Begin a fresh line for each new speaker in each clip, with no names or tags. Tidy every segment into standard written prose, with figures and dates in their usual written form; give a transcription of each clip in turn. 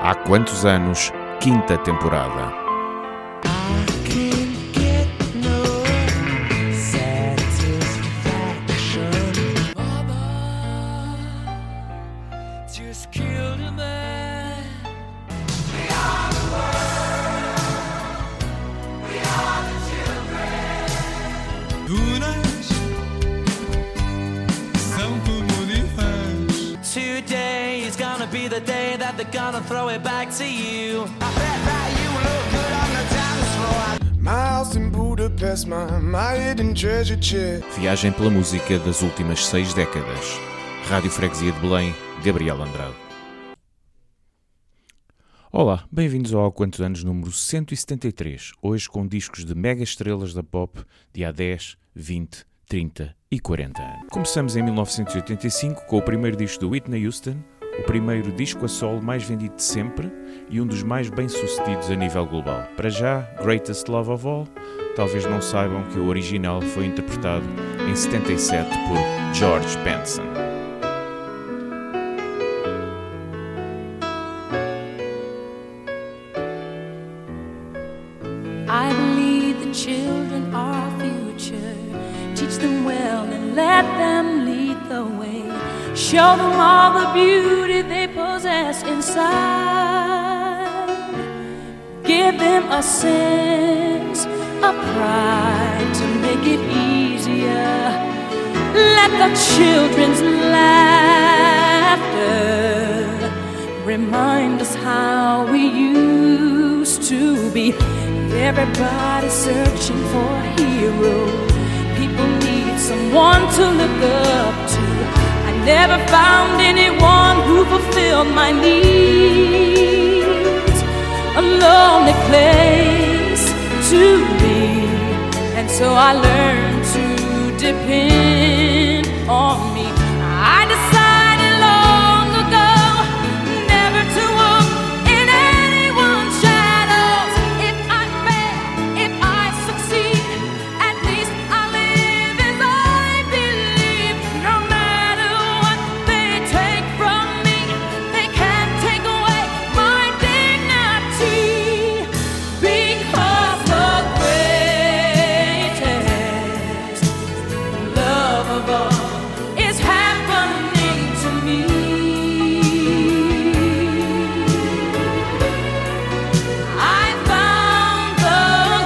Há quantos anos? Quinta temporada.
Today is gonna be the day that they're gonna throw it back to you. I bet that you look good on the dance floor.
My house in Budapest, my hidden treasure chest.
Viagem pela música das últimas 6 décadas. Rádio Freguesia de Belém, Gabriel Andrade. Olá, bem-vindos ao Quantos Anos número 173, hoje com discos de mega estrelas da pop de há 10, 20, 30 e 40 anos. Começamos em 1985 com o primeiro disco de Whitney Houston, o primeiro disco a solo mais vendido de sempre e um dos mais bem-sucedidos a nível global. Para já, Greatest Love of All, talvez não saibam que o original foi interpretado em 77 por George Benson.
I believe the children are our future. Teach them well and let them lead the way. Show them all the beauty they possess inside. Give them a sense of pride to make it easier. Let the children's laughter remind us how we used to be. Everybody's searching for a hero. People need someone to look up to. I never found anyone who fulfilled my needs. A lonely place to be, and so I learned to depend on me. I decided long ago never to walk in anyone's shadows. If I fail, if I succeed, at least I live as I believe. No matter what they take from me, they can't take away my dignity. Because the greatest love of all is happening to me. I found the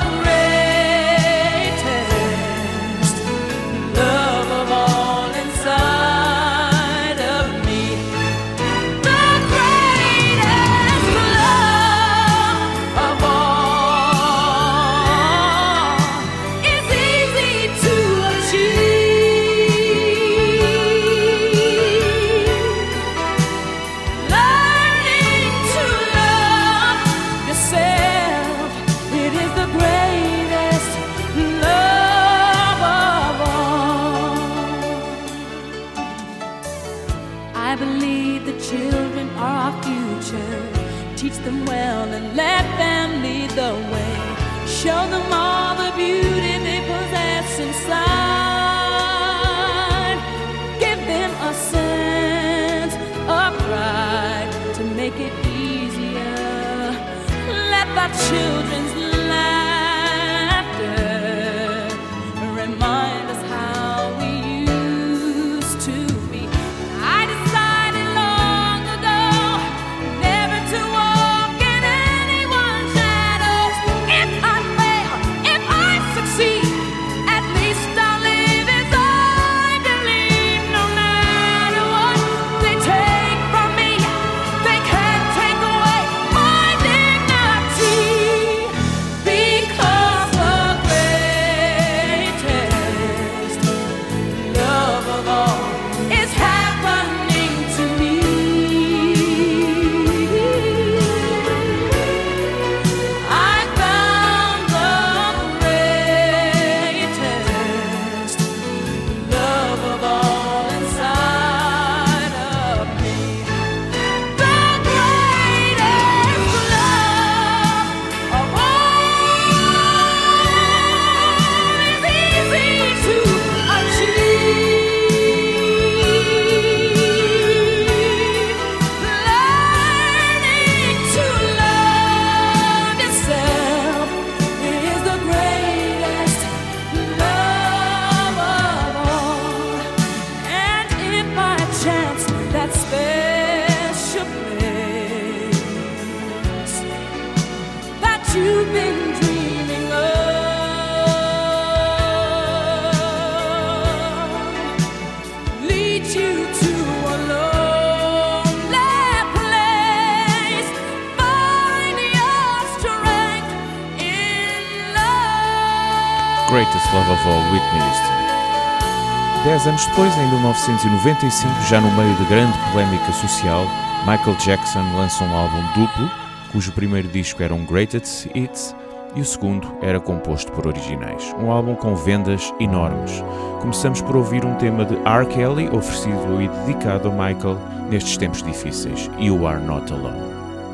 greatest love of all inside of me. The greatest love of all is easy to achieve. Learning to love yourself, it is the greatest love of all. I believe the children are our future. Teach them well and let them lead the way. Show them all the beauty they possess inside. Give them a sense of pride to make it easier. Let the children's laughter remind us how we used to be. I decided long ago never to walk in anyone's shadows. If I fail, if I succeed, at least I'll live as I believe. No matter what they take from me, they can't take away my dignity.
Greatest Love of All, Whitney Houston. 10 anos depois, em 1995, já no meio de grande polémica social, Michael Jackson lança um álbum duplo, cujo primeiro disco era um Greatest Hits e o segundo era composto por originais. Um álbum com vendas enormes. Começamos por ouvir um tema de R. Kelly, oferecido e dedicado a Michael nestes tempos difíceis, You Are Not Alone.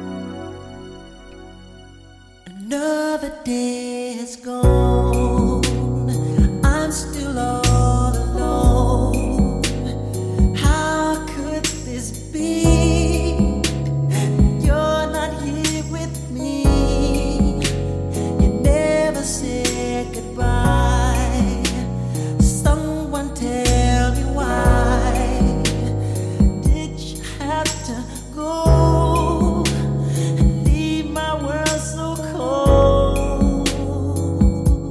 Another day has gone, I'm still all alone. How could this be? You're not here with me. You never said goodbye. Someone tell me why did you have to go and leave my world so cold?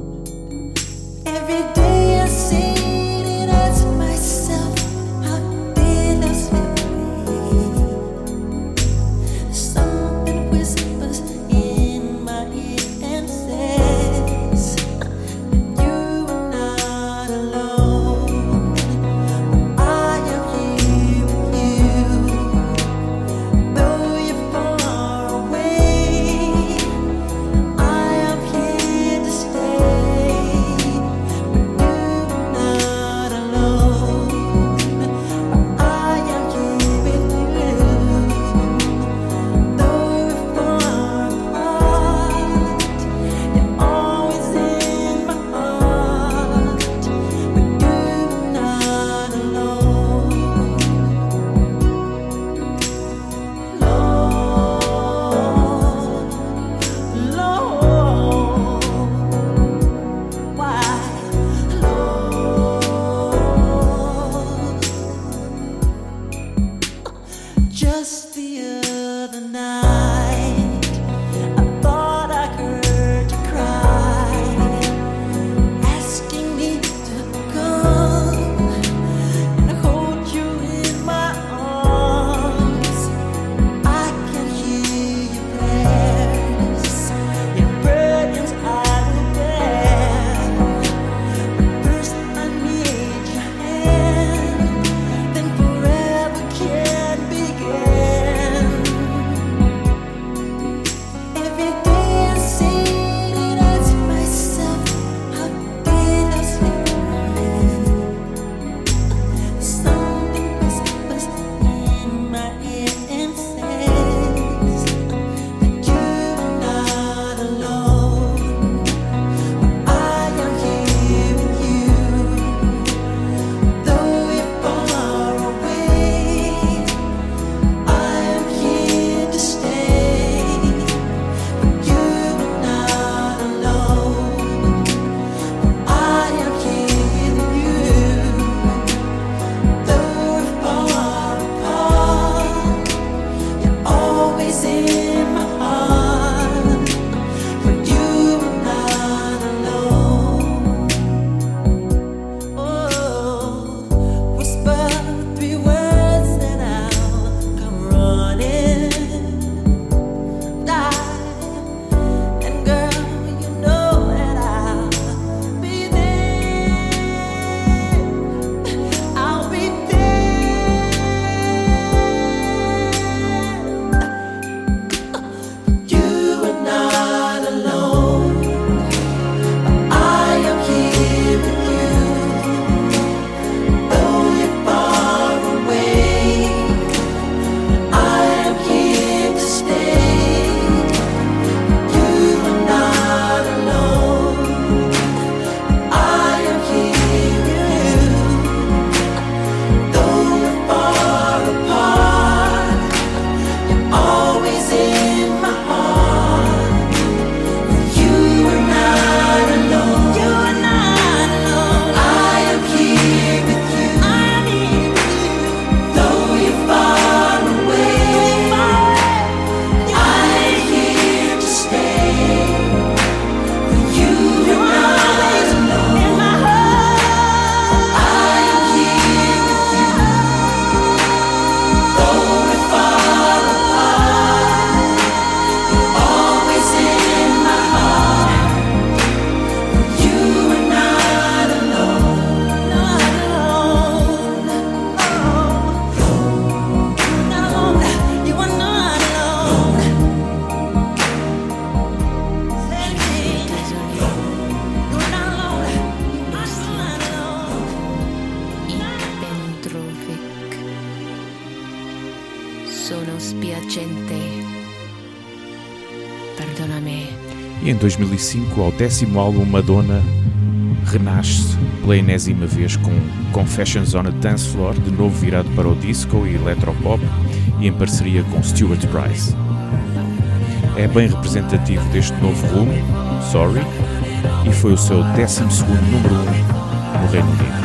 perdóname.
E em 2005, ao 10º álbum, Madonna renasce pela enésima vez com Confessions on a Dance Floor, de novo virado para o disco e electropop e em parceria com Stuart Price. É bem representativo deste novo rumo, Sorry, e foi o seu 12º número 1 no Reino Unido.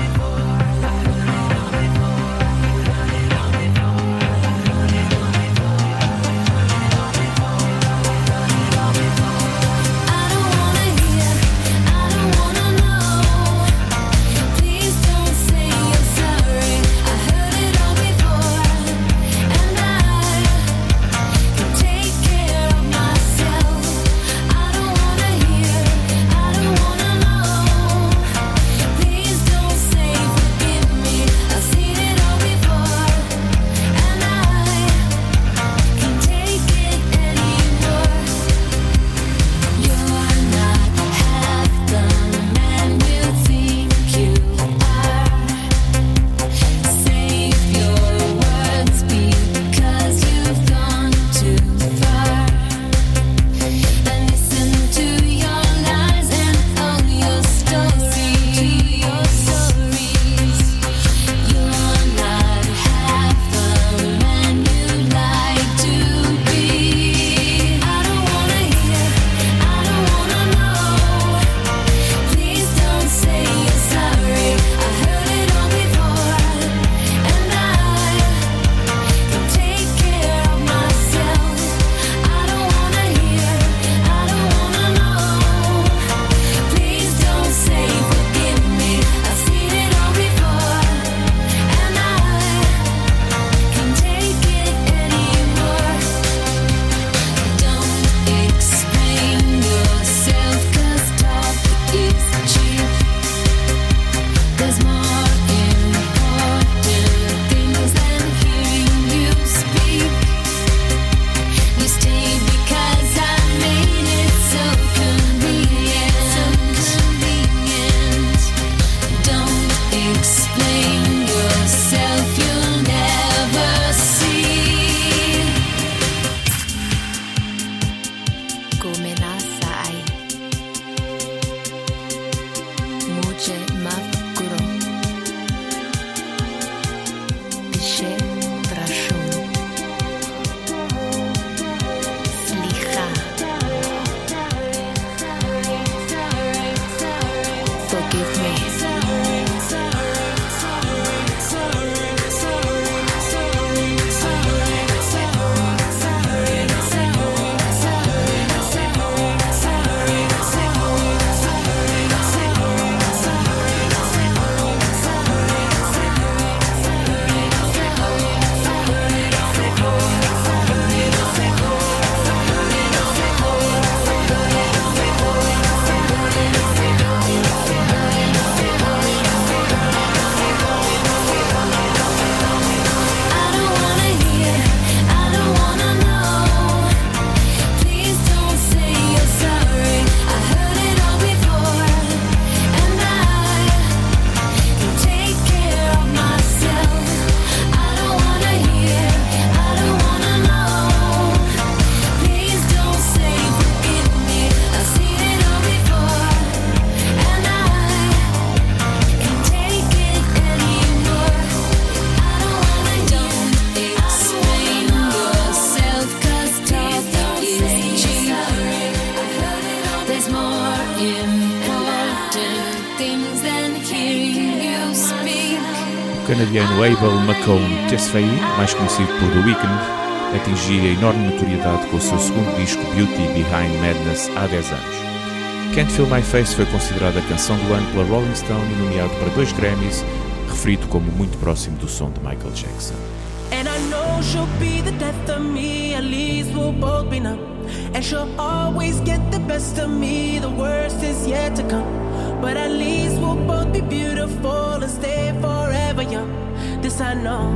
O canadiano Abel McCone Tesfaye, mais conhecido por The Weeknd, atingia enorme notoriedade com o seu segundo disco Beauty Behind Madness há 10 anos. Can't Feel My Face foi considerada a canção do ano pela Rolling Stone e nomeado para 2 Grammys, referido como muito próximo do som de Michael Jackson.
And I know she'll be the death of me, at least we'll both be numb. And she'll always get the best of me, the worst is yet to come. But at least we'll both be beautiful and stay forever young. This I know,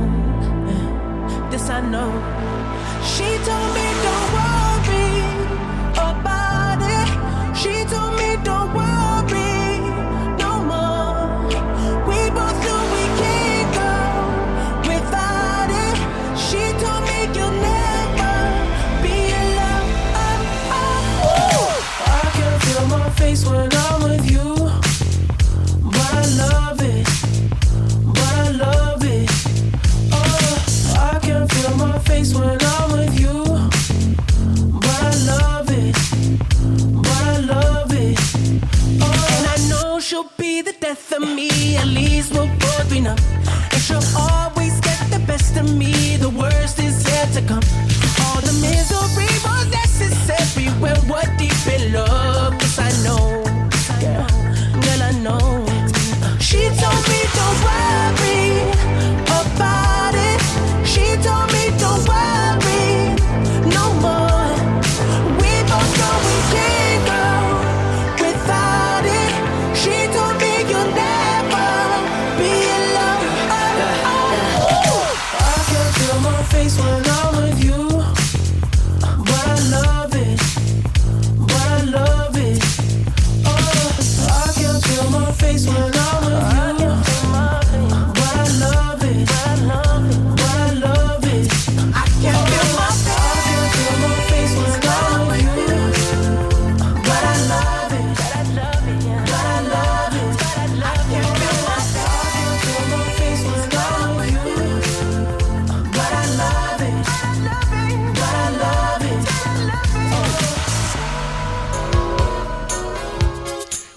this I know. She told me don't worry about it. She told me don't worry no more. We both knew we can't go without it. She told me you'll never be alone.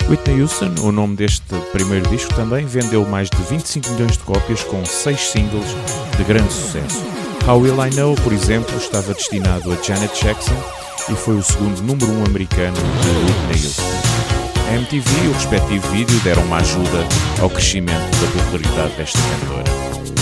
Whitney Houston, o nome deste primeiro disco, também vendeu mais de 25 milhões de cópias com 6 singles de grande sucesso. How Will I Know, por exemplo, estava destinado a Janet Jackson e foi o segundo número 1 americano de Whitney Houston. A MTV e o respectivo vídeo deram uma ajuda ao crescimento da popularidade desta cantora.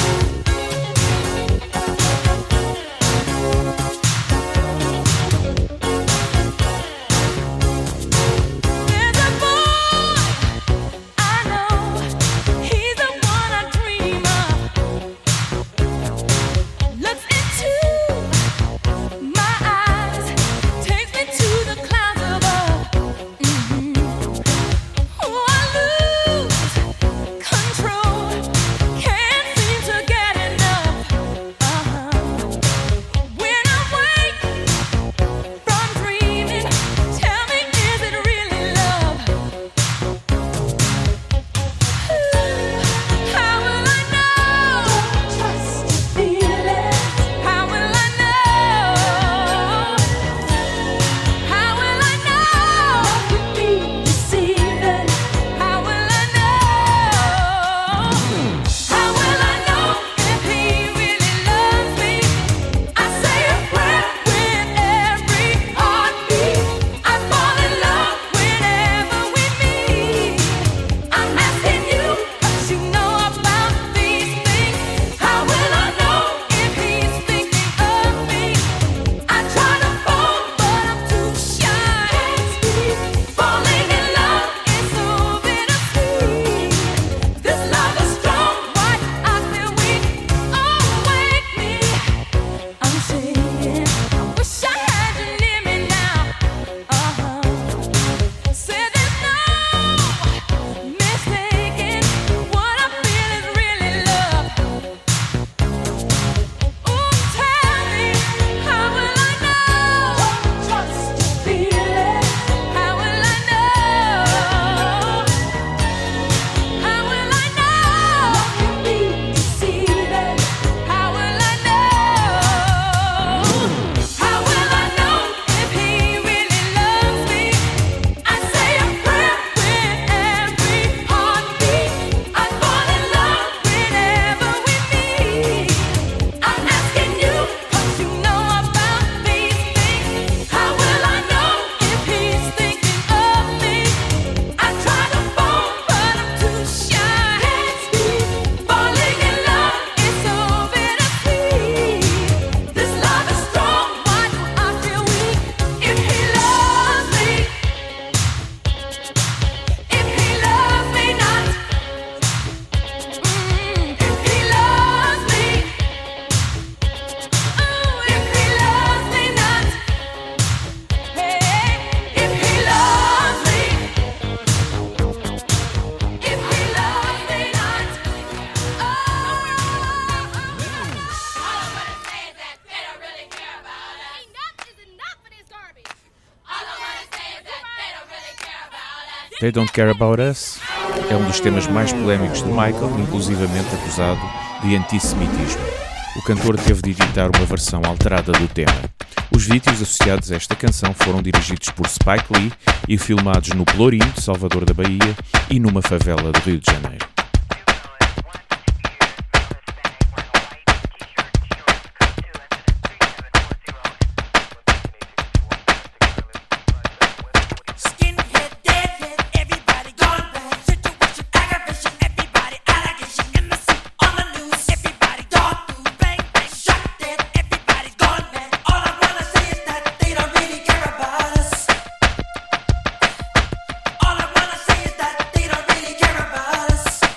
They Don't Care About Us é um dos temas mais polémicos de Michael, inclusivamente acusado de antissemitismo. O cantor teve de editar uma versão alterada do tema. Os vídeos associados a esta canção foram dirigidos por Spike Lee e filmados no Pelourinho, de Salvador da Bahia, e numa favela do Rio de Janeiro.
All I wanna say is that they don't really care about us.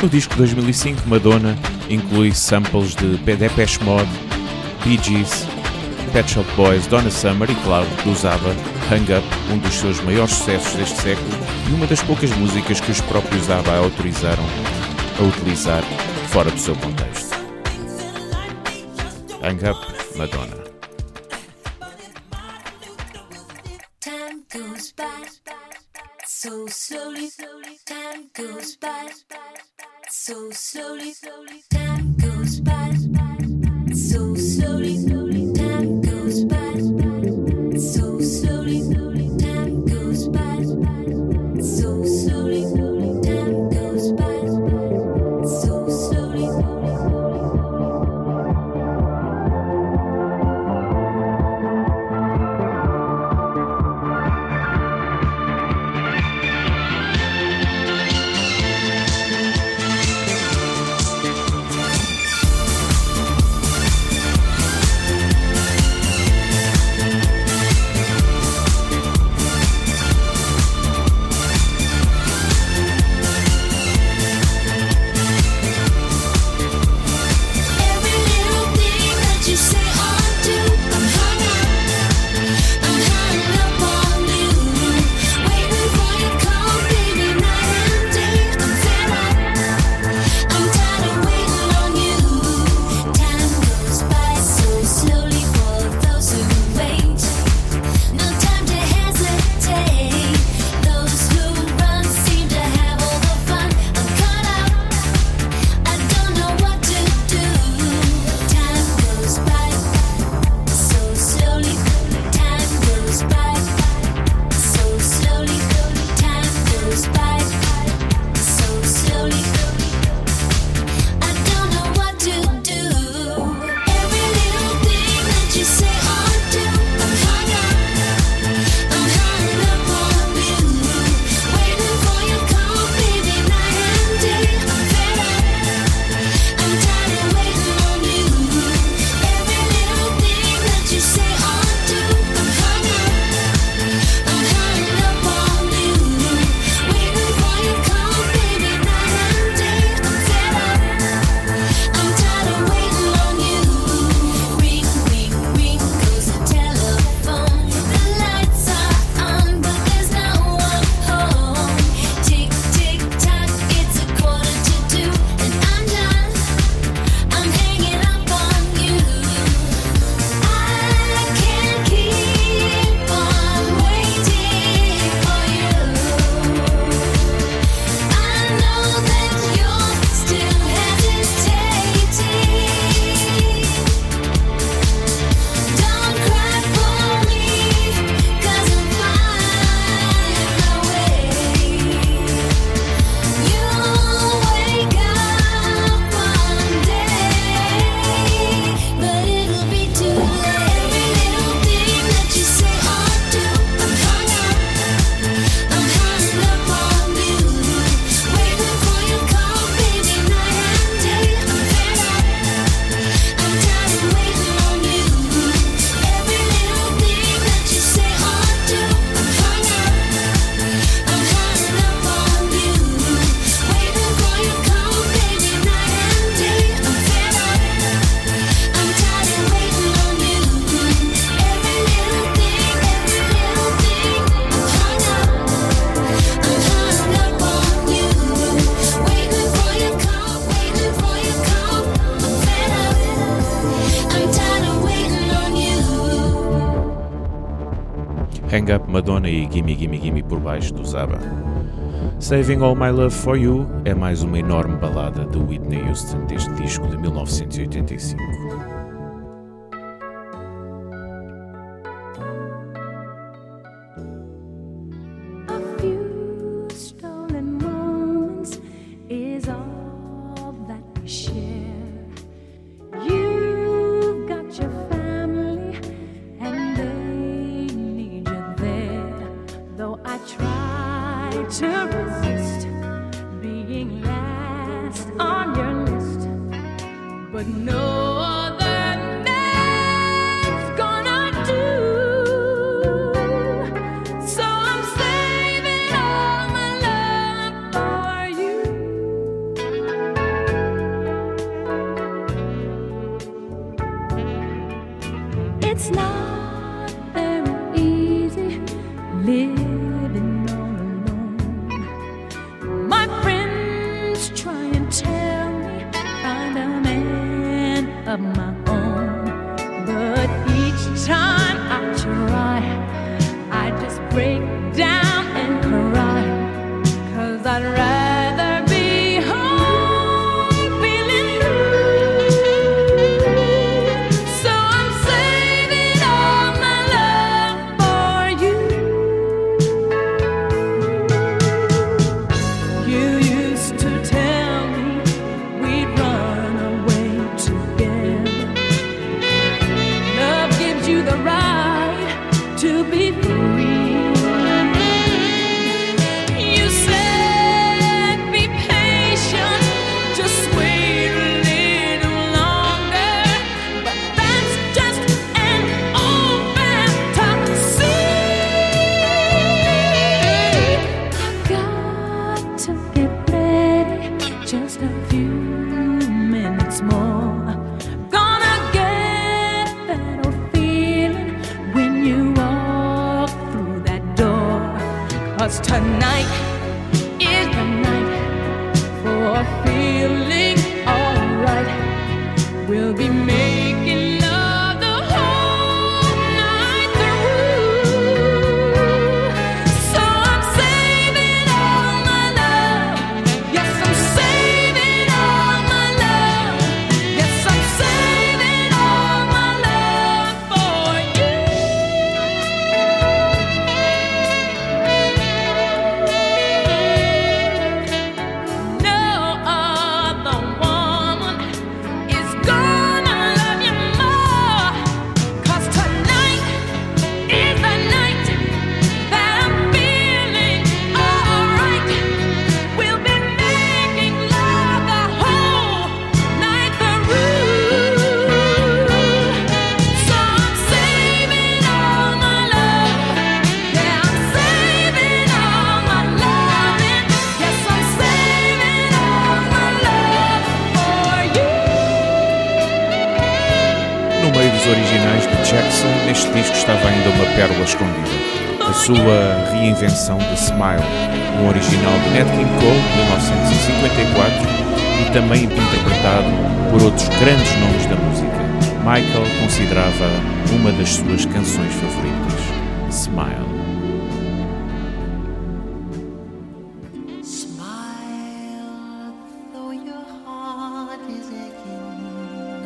No disco de 2005, Madonna inclui samples de Depeche Mode, Bee Gees, Pet Shop Boys, Donna Summer e, claro, do ABBA, Hang Up, um dos seus maiores sucessos deste século e uma das poucas músicas que os próprios ABBA autorizaram a utilizar fora do seu contexto. Hang Up, Madonna.
Time goes by so slowly, time goes by so slowly, time goes by so slowly, time goes by so slowly, time goes by so slowly, time goes by so slowly.
Hang Up, Madonna e Gimme Gimme Gimme por baixo do ABBA. Saving All My Love For You é mais uma enorme balada de Whitney Houston deste disco de 1985.
But no other It's not very easy living all alone. My friends try and tell me find a man of my own, but each time I try, I just break down and cry, 'cause I'd rather be home feeling blue. So I'm saving all my love for you. You used to tell me we'd run away together. Love gives you the right to be free. You said be patient, just wait a little longer, but that's just an old fantasy. I've got to get ready, just a few minutes more. Gonna get that old feeling when you walk through that door. 'Cause tonight is the night for feeling alright. We'll be making love the whole night through. So I'm saving all my love. Yes, I'm saving all my love. Yes, I'm saving all my love for you. No other woman is gonna love you more, 'cause tonight is the night that I'm feeling alright. We'll be making love the whole night through. So I'm saving all my love. Yeah, I'm saving all my loving. Yes, I'm saving all my love for you.
No meio dos originais de Jackson, neste disco estava ainda uma pérola escondida. A sua reinvenção de Smile, um original de Nat King Cole, de 1954, e também interpretado por outros grandes nomes da música. Michael considerava uma das suas canções favoritas, Smile.
Smile, though your heart is aching.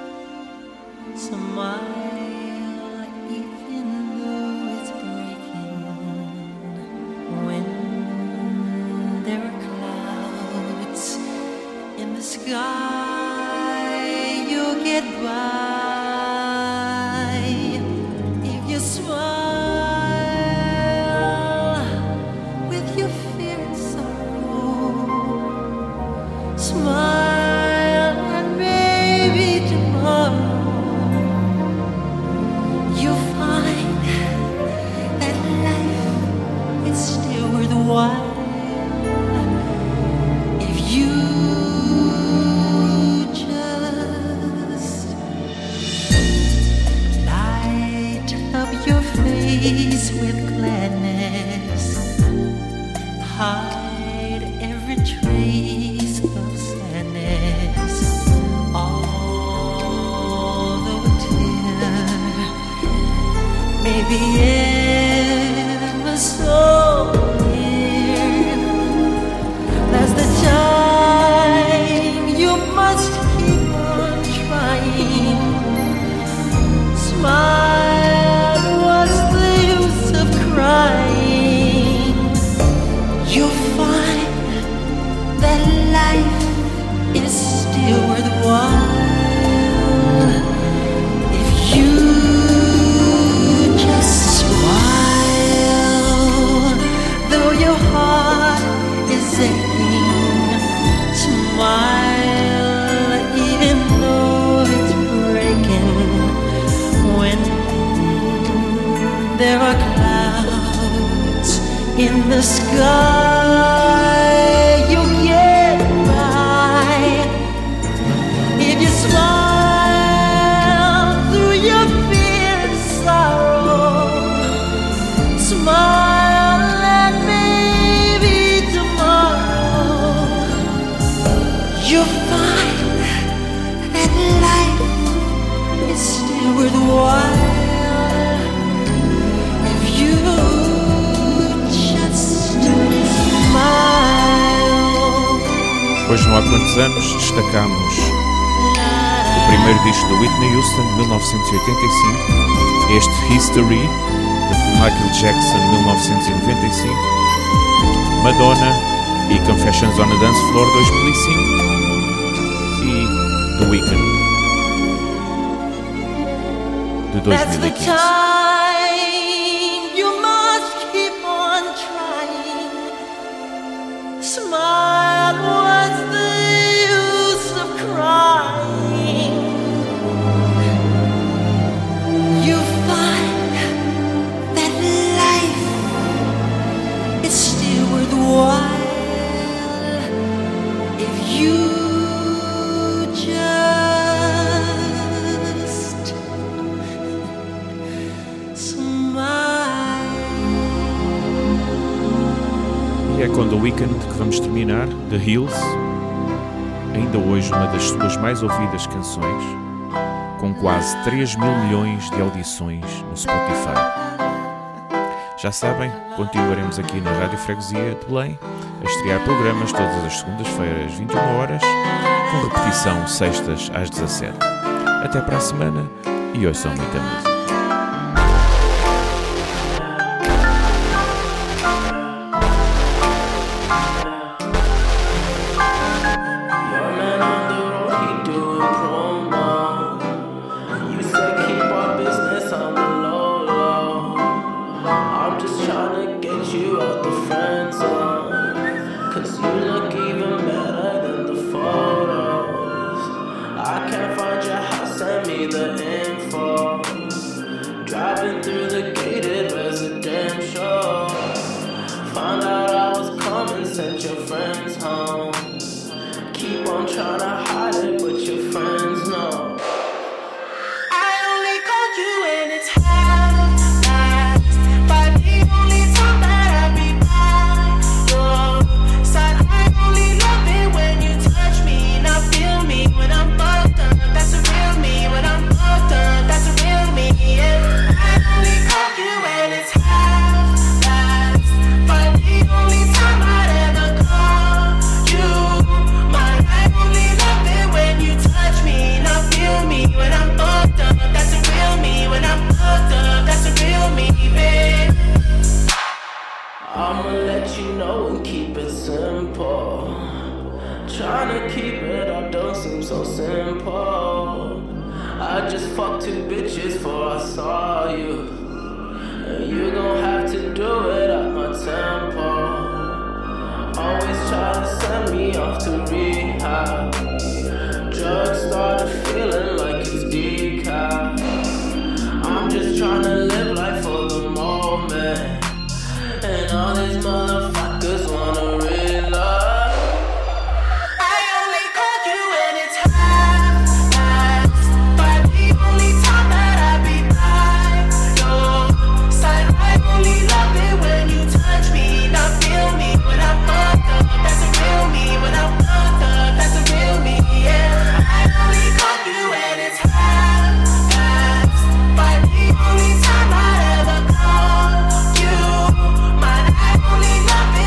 Smile, even though it's breaking. When there are clouds in the sky, you'll get by if you smile with your fear and sorrow. Smile and maybe tomorrow you'll find that life is still worthwhile if you just light up your face with gladness. Hide every trace of sadness. Although a tear may be ever so near, that's the time you must keep on trying. Smile, what's the use of crying? You'll find that life is still worthwhile if you just smile, though your heart is aching. Smile, even though it's breaking. When there are clouds in the sky, you'll get by if you smile through your fear worthwhile if you just smile.
Hoje, não há quantos anos, destacamos o primeiro disco de Whitney Houston, de 1985, este History, de Michael Jackson, 1995, Madonna e Confessions on a Dance Floor, 2005, e The Weeknd, de 2015.
You must keep on trying. Smile, what's the use of crying? You find that life is still worthwhile if you just smile.
E é com The Weeknd que vamos terminar, The Hills, ainda hoje uma das suas mais ouvidas canções, com quase 3 mil milhões de audições no Spotify. Já sabem, continuaremos aqui na Rádio Freguesia de Belém a estrear programas todas as segundas-feiras, 21 horas, com repetição sextas às 17. Até para a semana e ouçam muita música.
Only time I ever call you, my I only love it.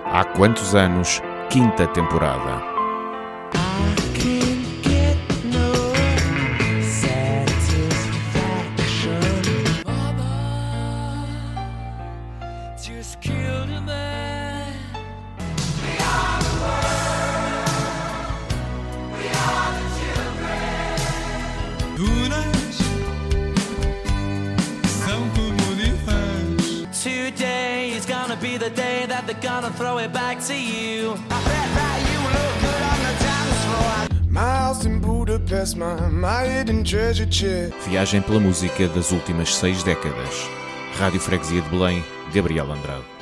Há quantos anos? Quinta temporada.
Today is gonna be the day that they're gonna throw it back to you. I bet that you look good on the dance floor.
My house in Budapest, my hidden treasure chest.
Viagem pela música das últimas 6 décadas. Rádio Freguesia de Belém, Gabriel Andrade.